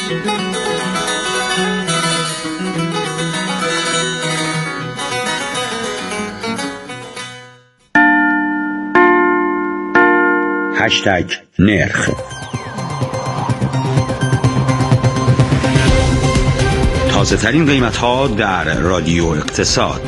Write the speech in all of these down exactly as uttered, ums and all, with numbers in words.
هشتگ نرخ. تازه ترین قیمت ها در رادیو اقتصاد.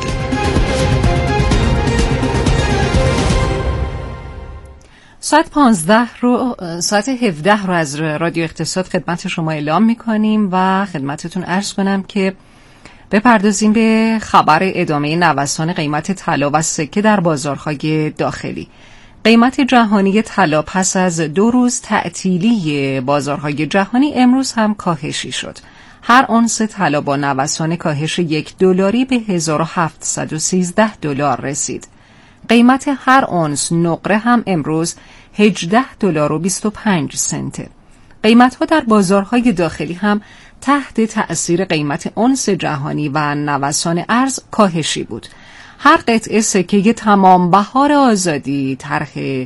ساعت پانزده رو ساعت هفده رو از رادیو اقتصاد خدمت شما اعلام می‌کنیم و خدمتتون عرض کنم که بپردازیم به خبر ادامه نوسان قیمت طلا و سکه در بازارهای داخلی. قیمت جهانی طلا پس از دو روز تعطیلی بازارهای جهانی امروز هم کاهشی شد. هر اونس طلا با نوسان کاهش یک دلاری به هزار و هفتصد و سیزده دلار رسید. قیمت هر اونس نقره هم امروز هجده دلار و بیست و پنج سنته. قیمت‌ها در بازارهای داخلی هم تحت تأثیر قیمت اونس جهانی و نوسان ارز کاهشی بود. هر قطعه سکه تمام بهار آزادی طرح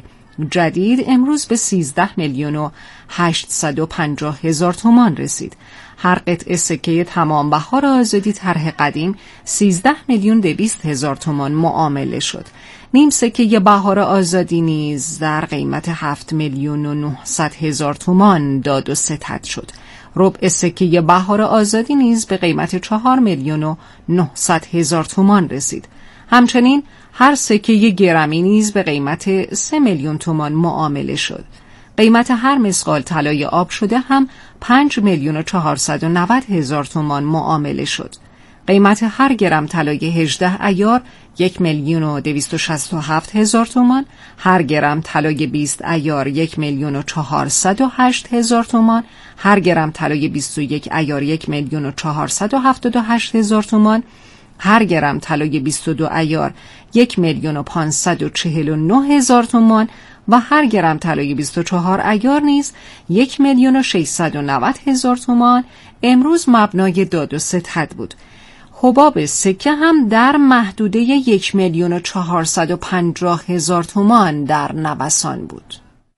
جدید امروز به سیزده میلیون و هشتصد و پنجاه هزار تومان رسید. هر قطعه سکه تمام بهار آزادی طرح قدیم سیزده میلیون دویست هزار تومان معامله شد. نیم سکه بهار آزادی نیز در قیمت هفت میلیون و نهصد هزار تومان داد و ستد شد. ربع سکه بهار آزادی نیز به قیمت چهار میلیون و نهصد هزار تومان رسید. همچنین هر سکه گرمی نیز به قیمت سه میلیون تومان معامله شد. قیمت هر مسقال طلای آب شده هم پنج میلیون و چهارصد و نود هزار تومان معامله شد. قیمت هر گرم طلای هجده عیار یک میلیون و دویست و شصت و هفت هزار تومان، هر گرم طلای بیست عیار یک میلیون و چهارصد و هشت هزار تومان، هر گرم طلای بیست و یک عیار یک میلیون و چهارصد و هفتاد و هشت هزار تومان، هر گرم طلای بیست و دو عیار یک میلیون و پانصد و چهل و نه هزار تومان و هر گرم طلای بیست و چهار عیار نیز یک میلیون و ششصد و نود هزار تومان امروز مبنای داد و ستد بود. حباب سکه هم در محدوده یک میلیون و چهارصد و پنجاه هزار تومان در نوسان بود.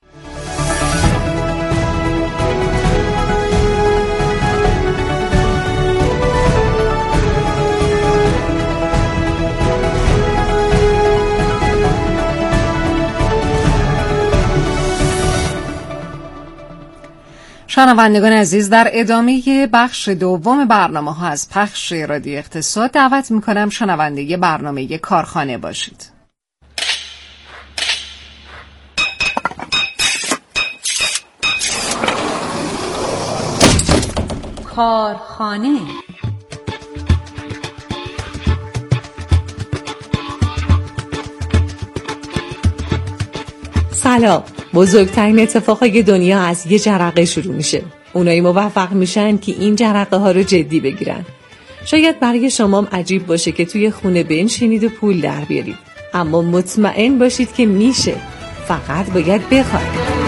شنوندگان عزیز، در ادامه بخش دوم برنامه ها از پخش رادیو اقتصاد دعوت میکنم شنونده برنامه کارخانه باشید. کارخانه. سلام. بزرگترین اتفاقای دنیا از یه جرقه شروع میشه. اونایی موفق میشن که این جرقه ها رو جدی بگیرن. شاید برای شما عجیب باشه که توی خونه بنشینید و پول در بیارید، اما مطمئن باشید که میشه، فقط باید بخواید.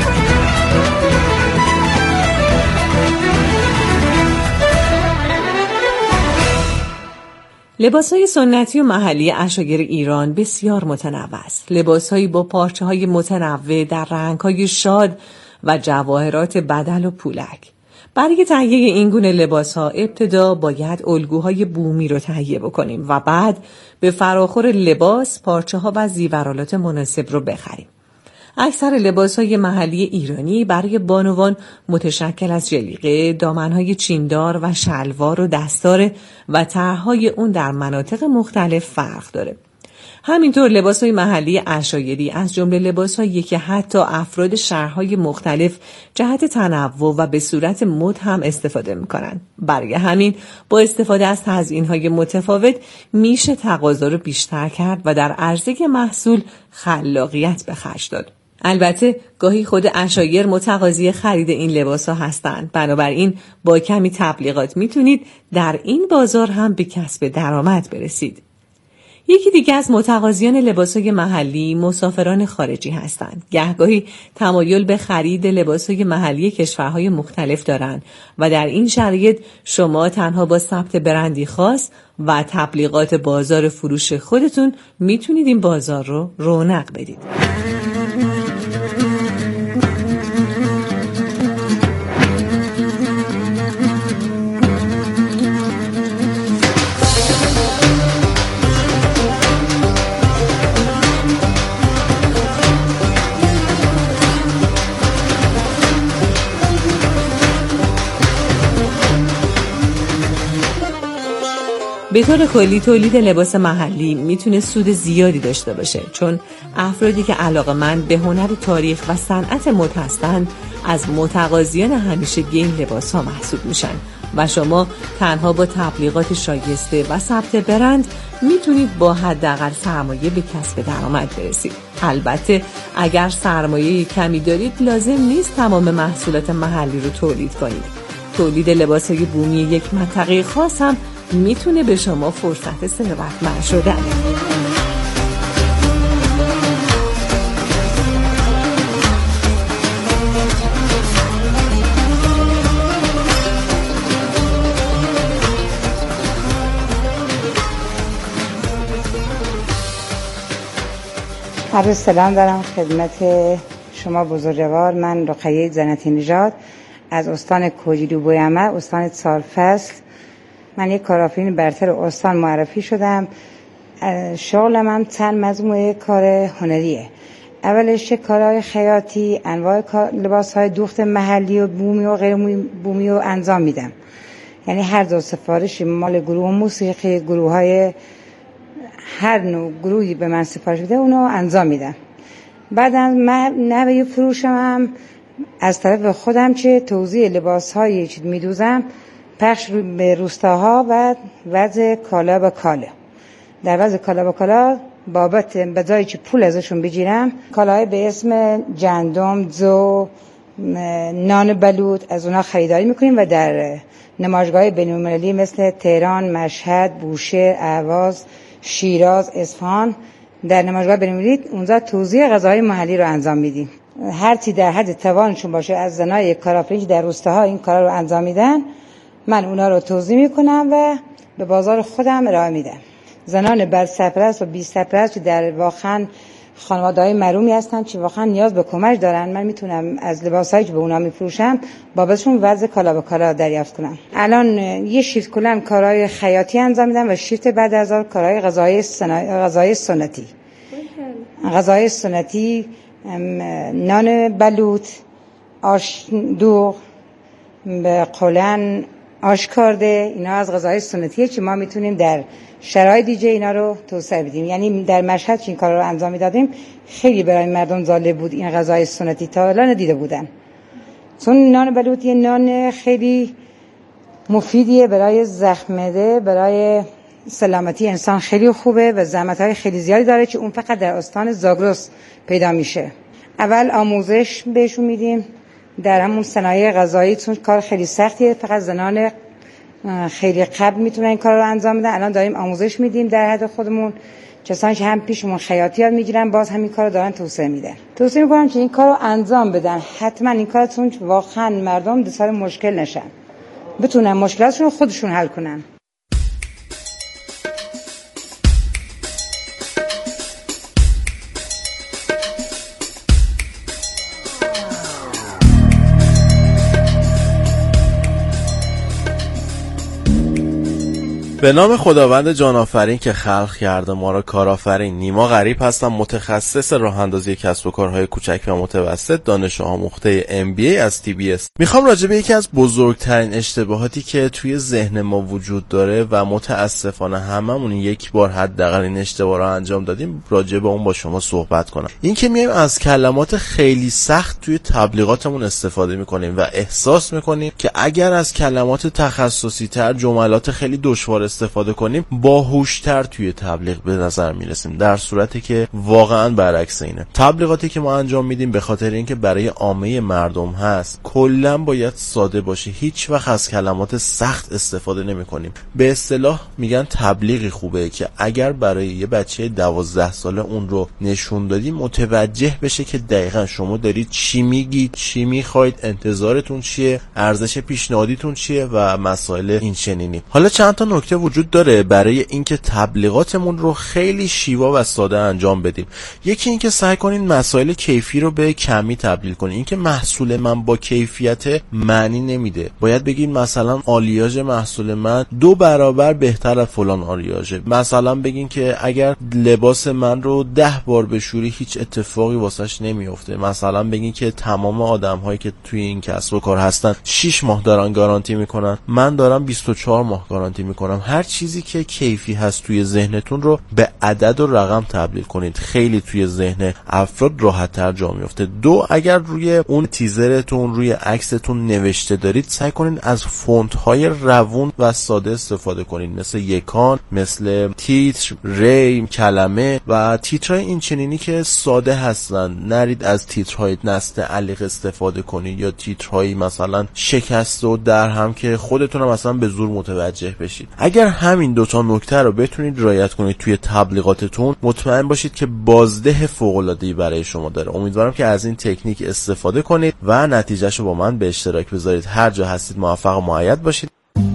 لباس‌های سنتی و محلی عشایر ایران بسیار متنوع است. لباس‌هایی با پارچه‌های متنوع در رنگ‌های شاد و جواهرات بدل و پولک. برای تهیه این گونه لباس‌ها ابتدا باید الگوهای بومی رو تهیه بکنیم و بعد به فراخور لباس پارچه‌ها و زیورالات مناسب رو بخریم. اکثر لباس‌های محلی ایرانی برای بانوان متشکل از جلیقه، دامن‌های چیندار و شلوار و دستار و طرح‌های اون در مناطق مختلف فرق داره. همینطور لباس‌های محلی عشایری از جمله لباس‌هایی که حتی افراد شهرهای مختلف جهت تنوع و به صورت مد هم استفاده می‌کنند. برای همین با استفاده از تزیین‌های متفاوت میشه تقاضا رو بیشتر کرد و در عرضه محصول خلاقیت به خرج داد. البته گاهی خود عشایر متقاضی خرید این لباس‌ها هستند، بنابراین با کمی تبلیغات میتونید در این بازار هم به کسب درآمد برسید. یکی دیگه از متقاضیان لباس‌های محلی مسافران خارجی هستند. گهگاهی تمایل به خرید لباس‌های محلی کشورهای مختلف دارند و در این شرایط شما تنها با ثبت برندی خاص و تبلیغات بازار فروش خودتون میتونید این بازار رو رونق بدید. به طور کلی تولید لباس محلی میتونه سود زیادی داشته باشه، چون افرادی که علاقه‌مند به هنر تاریخ و صنعت مد هستند از متقاضیان همیشگی این لباس ها محسوب میشن و شما تنها با تبلیغات شایسته و ثبت برند میتونید با حداقل سرمایه به کسب درآمد برسید. البته اگر سرمایه کمی دارید لازم نیست تمام محصولات محلی رو تولید کنید. تولید لباس‌های بومی یک منطقه خاص هم میتونه به شما فرصت ثروتمند شدن. عرض سلام دارم خدمت شما بزرگوار. من رقیه زنتی نژاد از استان کوجیلو بویمه، استان سالفصل. من یک کارآفرین برتر استان معرفی شدم. شغلم هم چند مجموعه کار هنریه. اولش کارهای خیاطی، انواع لباسهای دوخت محلی و بومی و غیر بومی رو انجام میدم. یعنی هر دو سفارش مال گروه موسیقی، گروه های هر نوع گروهی به من سفارش بده اونو انجام میدم. بعدم من نوع فروشم هم از طرف خودم چه توزیع لباس هایی چه میدوزم پخش به روستاها و وضع کالا به کالا. در وضع کالا به کالا بابت به جایی که پول ازشون بگیرم کالاهای به اسم جندم، جو، نان بلوط از اونا خریداری میکنیم و در نمایشگاه بین‌المللی مثل تهران، مشهد، بوشهر، اهواز، شیراز، اصفهان در نمایشگاه بین‌المللی اونجا توزیع غذاهای محلی رو انجام میدیم. هر چی در حد توانشون باشه از زنای کارآفرین در روستاها این کارا رو انجام میدن، من اونا رو توزیع میکنم و به بازار خودم ارائه میدم. زنان بر سرپرست و بی سرپرست در واقعا خانواده‌های محرومی هستن که واقعا نیاز به کمک دارن، من میتونم از لباسایی که به اونا میفروشم بابتشون وضع کالا به کالا دریافت کنم. الان یه شیفت کلا کارهای خیاطی انجام میدم و شیفت بعد از اون کارهای غذای غذای سنتی. غذای سنتی، نان بلوط، آش دوغ، به قولن آش کرده، اینا از غذای سنتیه که ما میتونیم در شرایط دیگه اینا رو توسعه بدیم. یعنی در مشهد که این کارا رو انجام میدادیم خیلی برای مردم جالب بود این غذای سنتی، تا الان ندیده بودن. چون نان بلوط یه نان خیلی مفیدیه برای زخمده، برای سلامتی انسان خیلی خوبه و زحمت‌های خیلی زیادی داره که اون فقط در استان زاگرس پیدا میشه. اول آموزش بهشون میدیم در همون صنایع غذایی، چون کار خیلی سختیه، فقط زنان خیلی قبل میتونن این کار رو انجام بدن. الان داریم آموزش میدیم در حد خودمون، کسانی که هم پیشمون خیاطی یاد میگیرن باز همین کار رو دارن توسعه میدن. توصیه میکنم که این کار رو انجام بدن، حتما این کار، چون واقعا مردم دچار مشکل نشن، بتونن مشکلاتشون رو خودشون حل کنن. به نام خداوند جان آفرین که خلق کرده ما را کارآفرین. نیما غریب هستم، متخصص راه اندازی کسب و کارهای کوچک و متوسط، دانش آموخته ام بی ای از تی بی اس. میخوام راجع به یکی از بزرگترین اشتباهاتی که توی ذهن ما وجود داره و متاسفانه هممون یک بار حداقل این اشتباه رو انجام دادیم، راجع به اون با شما صحبت کنم. این که میایم از کلمات خیلی سخت توی تبلیغاتمون استفاده میکنیم و احساس میکنیم که اگر از کلمات تخصصی تر، جملات خیلی دشوار استفاده کنیم باهوشتر توی تبلیغ به نظر میرسیم، در صورتی که واقعا برعکس اینه. تبلیغاتی که ما انجام میدیم به خاطر اینکه برای عامه مردم هست کلا باید ساده باشه، هیچ وقت از کلمات سخت استفاده نمی کنیم. به اصطلاح میگن تبلیغی خوبه که اگر برای یه بچه دوازده ساله اون رو نشون دادی متوجه بشه که دقیقا شما دارید چی میگید، چی میخواید، انتظارتون چیه، ارزش پیشنهادیتون چیه و مسائل این چنینی. حالا چند تا نکته وجود داره برای اینکه تبلیغاتمون رو خیلی شیوا و ساده انجام بدیم. یکی اینکه سعی کنین مسائل کیفی رو به کمی تبدیل کنین. اینکه محصول من با کیفیت معنی نمیده. باید بگین مثلا آلیاژ محصول من دو برابر بهتر از فلان آلیاژه. مثلا بگین که اگر لباس من رو ده بار بشوری هیچ اتفاقی واسش نمیفته. مثلا بگین که تمام آدم‌هایی که توی این کسب و کار هستن شش ماه دارن گارانتی میکنن، من دارم بیست و چهار ماه گارانتی میکنم. هر چیزی که کیفی هست توی ذهنتون رو به عدد و رقم تبدیل کنید. خیلی توی ذهن افراد راحت‌تر جا میفته. دو، اگر روی اون تیزرتون، روی عکستون نوشته دارید، سعی کنید از فونت‌های روون و ساده استفاده کنید، مثل یکان، مثل تیتر، ری، کلمه و تیترهای این چنینی که ساده هستن. نرید از تیترهای نستعلیق استفاده کنید یا تیترهایی مثلا شکست و در هم که خودتون هم مثلا به زور متوجه بشید. اگر همین دوتا نکته رو بتونید رعایت کنید توی تبلیغاتتون، مطمئن باشید که بازده فوق‌العاده‌ای برای شما داره. امیدوارم که از این تکنیک استفاده کنید و نتیجهشو با من به اشتراک بذارید. هر جا هستید موفق و مؤید باشید.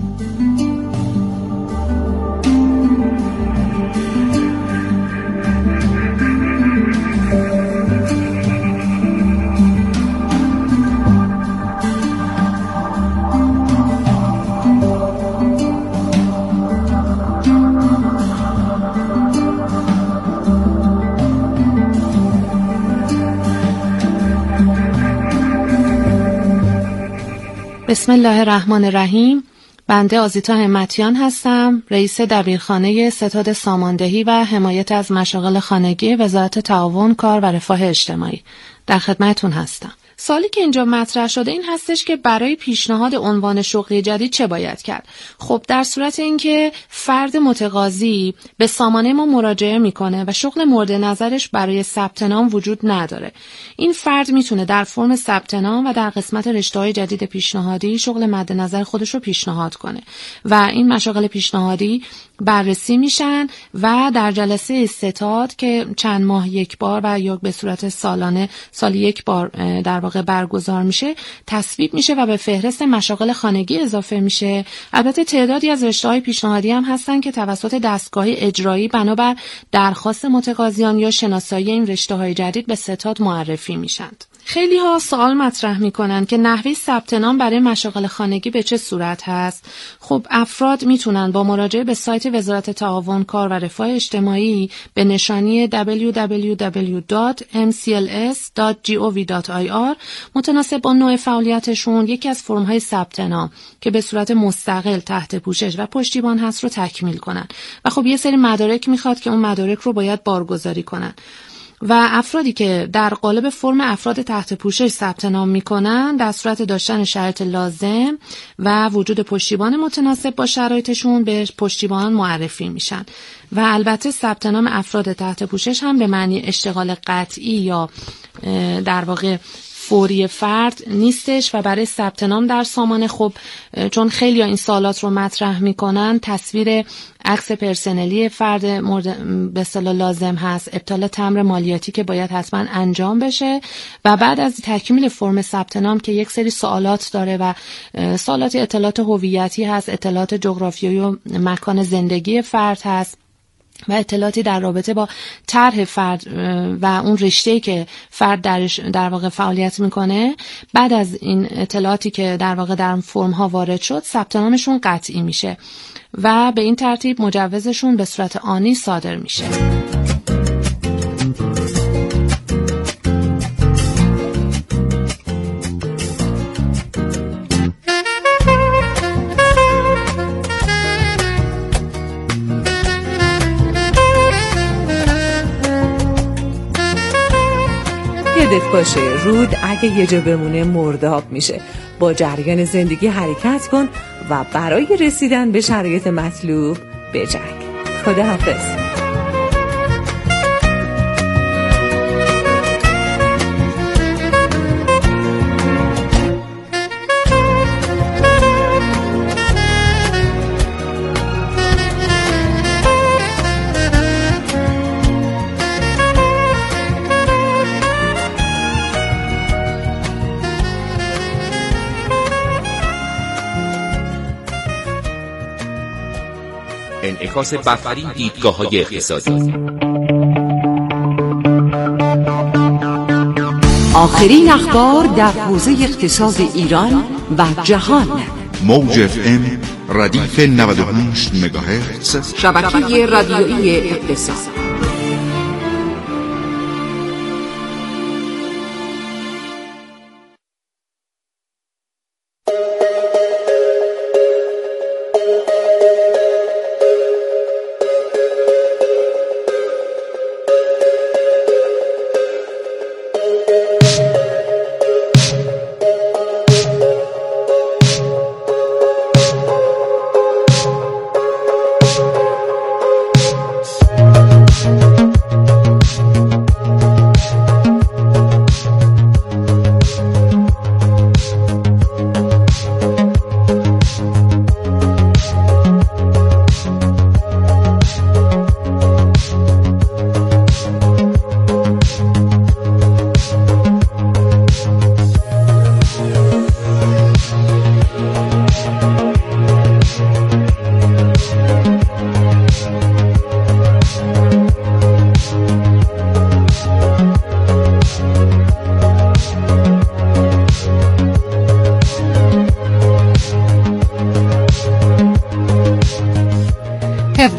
بسم الله الرحمن الرحیم. بنده آزیتا همتیان هستم، رئیس دبیرخانه ستاد ساماندهی و حمایت از مشاغل خانگی وزارت تعاون، کار و رفاه اجتماعی. در خدمتتون هستم. سوالی که اینجا مطرح شده این هستش که برای پیشنهاد عنوان شغلی جدید چه باید کرد؟ خب در صورت اینکه فرد متقاضی به سامانه ما مراجعه میکنه و شغل مورد نظرش برای ثبت نام وجود نداره، این فرد میتونه در فرم ثبت نام و در قسمت رشته‌های جدید پیشنهادی شغل مد نظر خودش رو پیشنهاد کنه و این مشاغل پیشنهادی بررسی میشن و در جلسه ستاد که چند ماه یک بار و یا به صورت سالانه سال یک بار در واقع برگزار میشه تصویب میشه و به فهرست مشاغل خانگی اضافه میشه. البته تعدادی از رشته‌های پیشنهادی هم هستن که توسط دستگاه اجرایی بنابر درخواست متقاضیان یا شناسایی این رشته‌های جدید به ستاد معرفی میشن. خیلی ها سوال مطرح میکنن که نحوه ثبت نام برای مشاغل خانگی به چه صورت هست؟ خب افراد میتونن با مراجعه به سایت وزارت تعاون، کار و رفاه اجتماعی به نشانی دبلیو دبلیو دبلیو دات ام سی ال اس دات جی او وی دات آی آر متناسب با نوع فعالیتشون یکی از فرم‌های ثبت نام که به صورت مستقل تحت پوشش و پشتیبان هست رو تکمیل کنن و خب یه سری مدارک میخواد که اون مدارک رو باید بارگذاری کنن و افرادی که در قالب فرم افراد تحت پوشش ثبت نام میکنن در صورت داشتن شرایط لازم و وجود پشتیبان متناسب با شرایطشون به پشتیبان معرفی میشن و البته ثبت نام افراد تحت پوشش هم به معنی اشتغال قطعی یا در واقع فوری فرد نیستش و برای ثبت نام در سامانه خب چون خیلی ها این سوالات رو مطرح میکنن تصویر عکس پرسنلی فرد مورد به اصطلاح لازم هست، ابطال تمبر مالیاتی که باید حتما انجام بشه و بعد از تکمیل فرم ثبت نام که یک سری سوالات داره و سوالات اطلاعات هویتی هست، اطلاعات جغرافیایی و مکان زندگی فرد هست و اطلاعاتی در رابطه با طرح فرد و اون رشته‌ای که فرد درش در واقع فعالیت میکنه. بعد از این اطلاعاتی که در واقع در فرم ها وارد شد ثبت نامشون قطعی میشه و به این ترتیب مجوزشون به صورت آنی صادر میشه. یادت باشه رود اگه یه جا بمونه مرداب میشه. با جریان زندگی حرکت کن و برای رسیدن به شرایط مطلوب بجنگ. خداحافظ. انعکاس بهترین دیدگاه‌های اقتصادی. آخرین اخبار در حوزه اقتصاد ایران و جهان. موج اف ام ردیف نود و هشت مگاهرتز، شبکه رادیویی اقتصاد.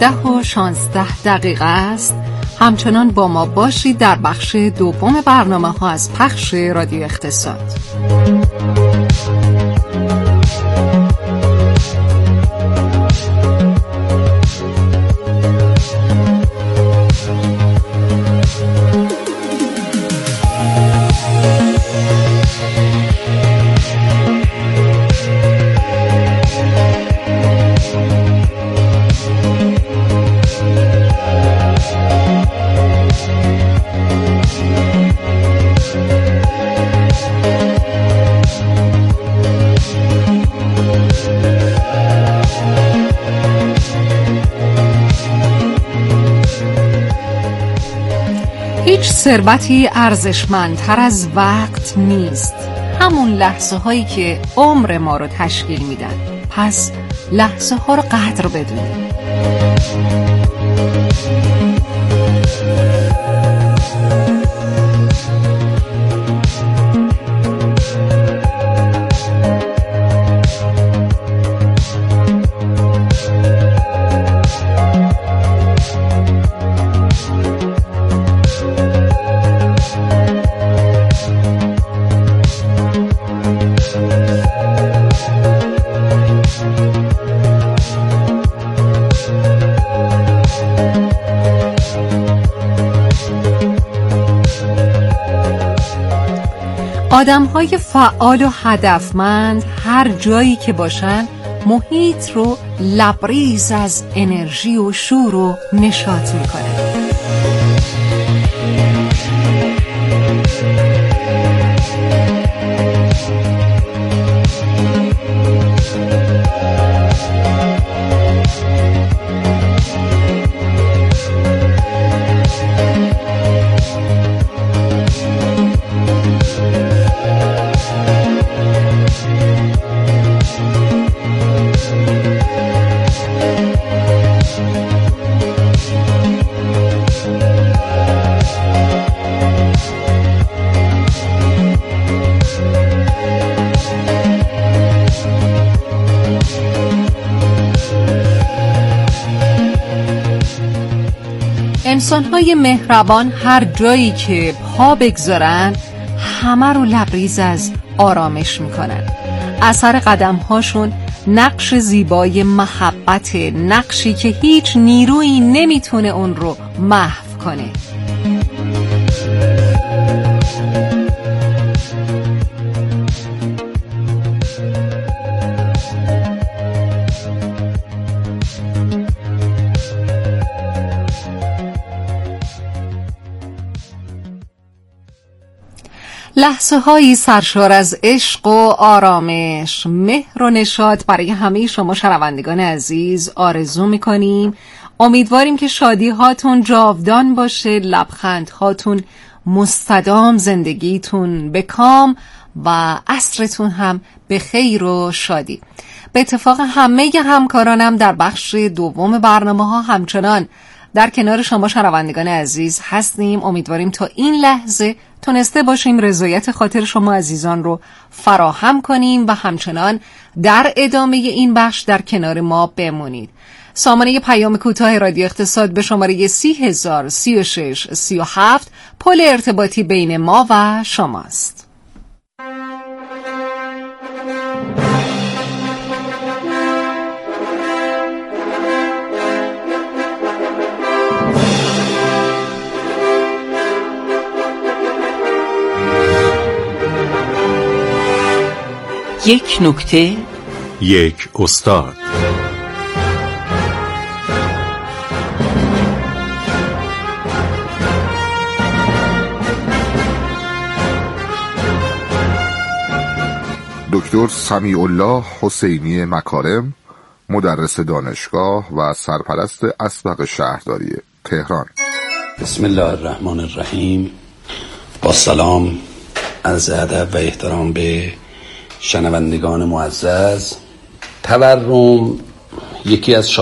ده و شانزده دقیقه است. همچنان با ما باشید در بخش دوم برنامه ها از پخش رادیو اقتصاد. هیچ ثروتی ارزشمندتر از وقت نیست. همون لحظه هایی که عمر ما رو تشکیل میدن. پس لحظه ها رو قدر بدونیم. آدم‌های فعال و هدفمند هر جایی که باشن محیط رو لبریز از انرژی و شور و نشاط میکنه. انسان‌های مهربان هر جایی که پا بگذارن همه رو لبریز از آرامش میکنن. اثر قدم‌هاشون نقش زیبای محبت، نقشی که هیچ نیرویی نمیتونه اون رو محو کنه. لحظه هایی سرشار از عشق و آرامش، مهر و نشاط برای همه شما شنوندگان عزیز آرزو میکنیم. امیدواریم که شادی هاتون جاودان باشه، لبخند هاتون مستدام، زندگیتون به کام و عصرتون هم به خیر و شادی. به اتفاق همه همکارانم در بخش دوم برنامه ها همچنان در کنار شما شنوندگان عزیز هستیم. امیدواریم تا این لحظه تونسته باشیم رضایت خاطر شما عزیزان رو فراهم کنیم و همچنان در ادامه این بخش در کنار ما بمونید. سامانه پیام کوتاه رادیو اقتصاد به شماره سی هزار سی و شش سی و هفت پل ارتباطی بین ما و شماست. یک نکته، یک استاد. دکتر سمیع الله حسینی مکارم، مدرس دانشگاه و سرپرست اسبق شهرداری تهران. بسم الله الرحمن الرحیم. با سلام، عرض ادب و احترام به شنوندگان معزز. تورم یکی از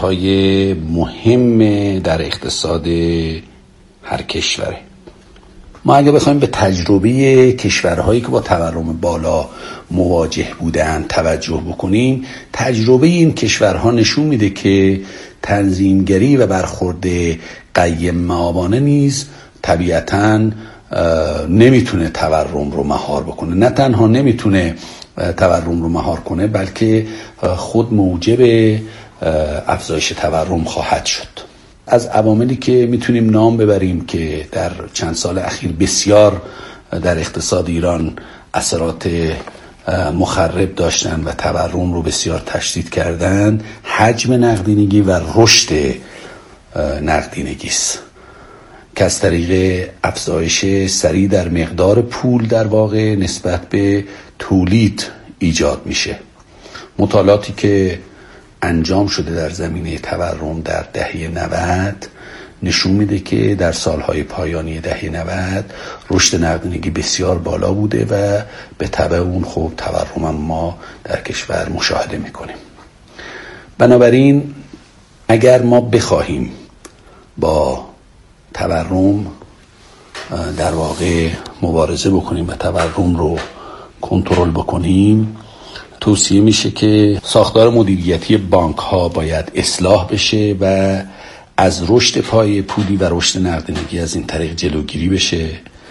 شاخصهای مهم در اقتصاد هر کشوره. ما اگه بخوایم به تجربه کشورهایی که با تورم بالا مواجه بودن توجه بکنیم، تجربه این کشورها نشون میده که تنظیمگری و برخورد قیم مآبانه نیز طبیعتاً نمیتونه تورم رو مهار بکنه. نه تنها نمیتونه تورم رو مهار کنه، بلکه خود موجب افزایش تورم خواهد شد. از عواملی که میتونیم نام ببریم که در چند سال اخیر بسیار در اقتصاد ایران اثرات مخرب داشتن و تورم رو بسیار تشدید کردن، حجم نقدینگی و رشد نقدینگی است که از طریق افزایش سریع در مقدار پول در واقع نسبت به تولید ایجاد میشه. مطالعاتی که انجام شده در زمینه تورم در دهه نود نشون میده که در سالهای پایانی دهه نود رشد نقدینگی بسیار بالا بوده و به تبع اون خب تورم هم ما در کشور مشاهده میکنیم. بنابراین اگر ما بخواهیم با تورم در واقع مبارزه بکنیم و تورم رو کنترل بکنیم، توصیه میشه که ساختار مدیریتی بانک ها باید اصلاح بشه و از رشد پایه پولی و رشد نقدینگی از این طریق جلوگیری بشه.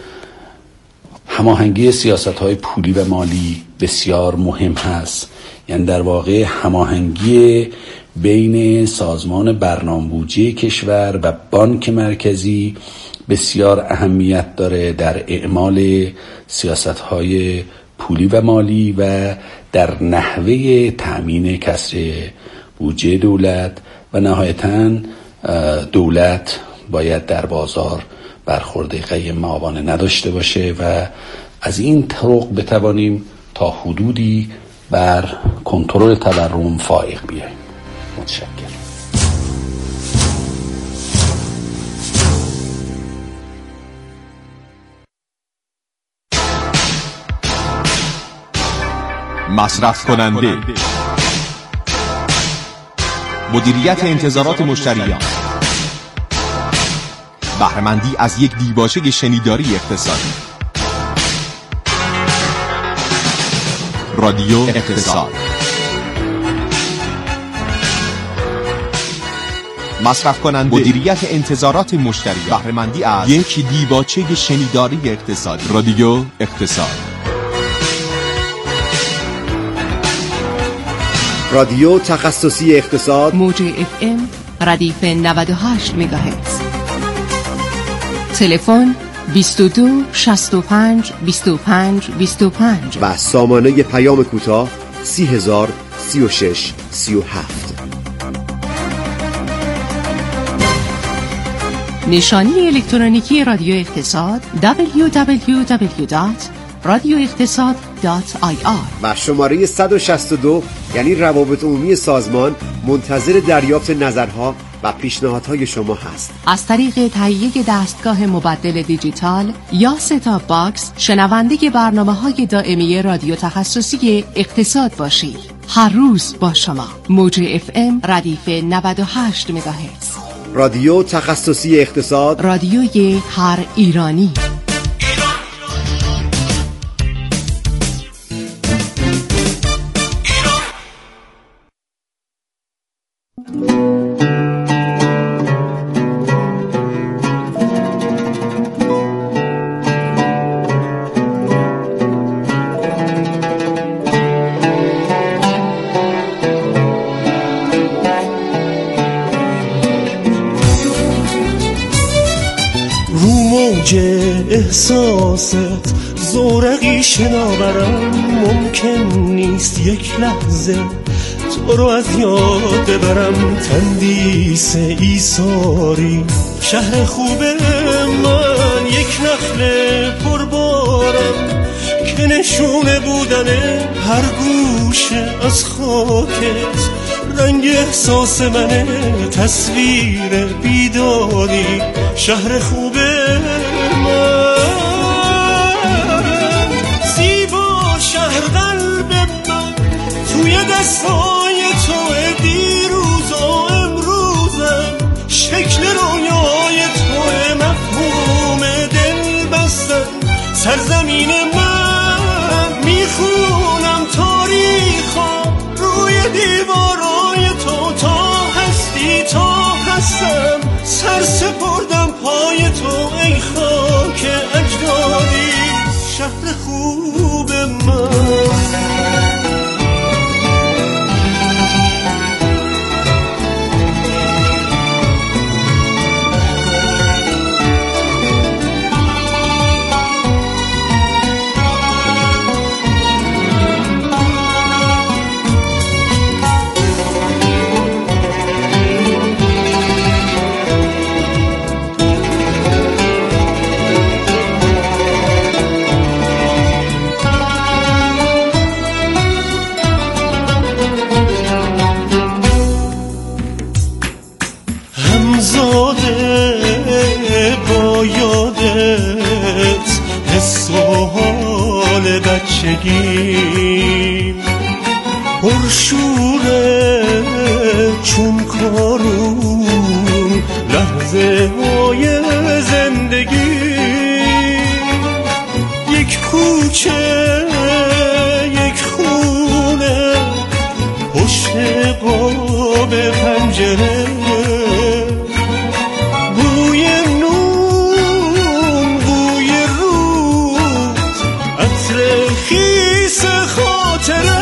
هماهنگی سیاست های پولی و مالی بسیار مهم هست، یعنی در واقع هماهنگی بین سازمان برنامه‌بودجه کشور و بانک مرکزی بسیار اهمیت داره در اعمال سیاست های پولی و مالی و در نحوه تأمین کسر بودجه دولت، و نهایتاً دولت باید در بازار برخورد قیم مآبانه نداشته باشه و از این طرق بتوانیم تا حدودی بر کنترل تورم فائق بیاییم. متشکرم. مصرف کننده، مدیریت انتظارات مشتریان، بهره‌مندی از یک دیباچه شنیداری اقتصادی. رادیو اقتصاد. مصرف کننده، مدیریت انتظارات مشتریان، بهره‌مندی از یک دیباچه شنیداری اقتصادی. رادیو اقتصاد. رادیو تخصصی اقتصاد، موج اف ام ردیف نود و هشت مگاهرتز. تلفن بیست و دو شصت و پنج بیست و پنج بیست و پنج و سامانه پیام کوتاه سی هزار سی و شش سی و هفت. نشانی الکترونیکی رادیو اقتصاد دبلیو دبلیو دبلیو دات رادیو اقتصاد دات آی آر و شماره صد و شصت و دو یعنی روابط عمومی سازمان منتظر دریافت نظرها و پیشنهادهای شما هست. از طریق تهیه دستگاه مبدل دیجیتال یا ستاپ باکس شنونده برنامه‌های دائمی رادیو تخصصی اقتصاد باشید. هر روز با شما. موج اف ام ردیف نود و هشت مگاهرتز. رادیو تخصصی اقتصاد، رادیوی هر ایرانی. احساست زورقی شناورم، ممکن نیست یک لحظه تو رو از یاد ببرم. تندیس ایثاری شهر خوبه من، یک نخل پربارم که نشونه بودن هر گوشه از خاکت. رنگ احساس منه، تصویر بیداری شهر خوبه من. زیبا شهر قلب من توی دستای تو، دیروز و امروزم شکل رویای تو، مفهوم دل بسته پرشوره چون کارون لحظه های زندگی، یک کوچه یک خونه پشت قاب پنجره، بوی نون بوی روز عطر خیس خاطره،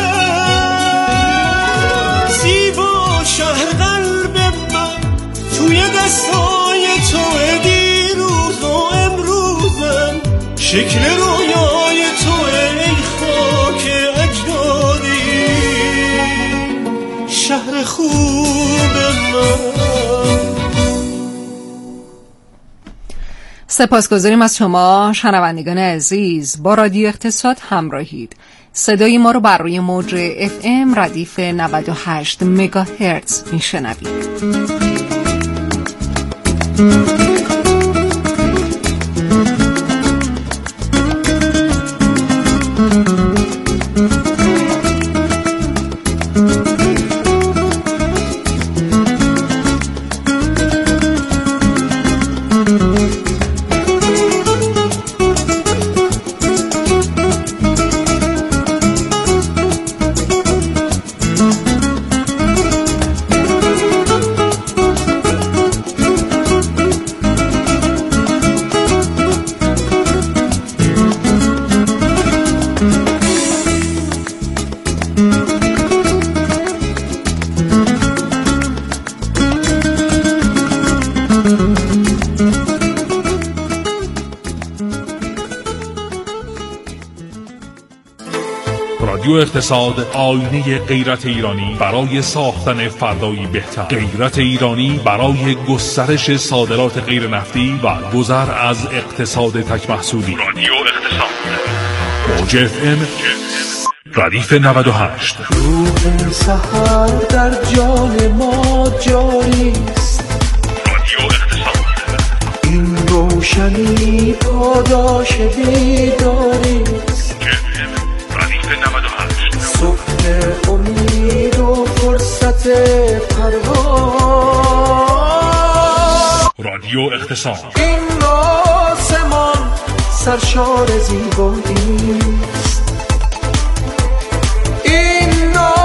زیبا شهر قلب من توی دستای توه، دیروز و امروزم شکل رویای توه، ای خاک اجدادی شهر خوب من. سپاسگزاریم از شما شنوندگان عزیز. با رادیو اقتصاد همراهید. صدای ما رو بر روی موج اف ام ردیف نود و هشت مگاهرتز میشنوید. رادیو اقتصاد، آینه غیرت ایرانی برای ساختن فردایی بهتر. غیرت ایرانی برای گسترش صادرات غیر نفتی و گذر از اقتصاد تک محصولی. رادیو اقتصاد، موج اف ام ردیف نود و هشت. روح سحر در جان ما جاری است، رادیو اقتصاد. این روشنی پاداش بیداری است، صبح امید و فرصت پرواز. رادیو اقتصاد. این آسمان سرشار زیبایی است،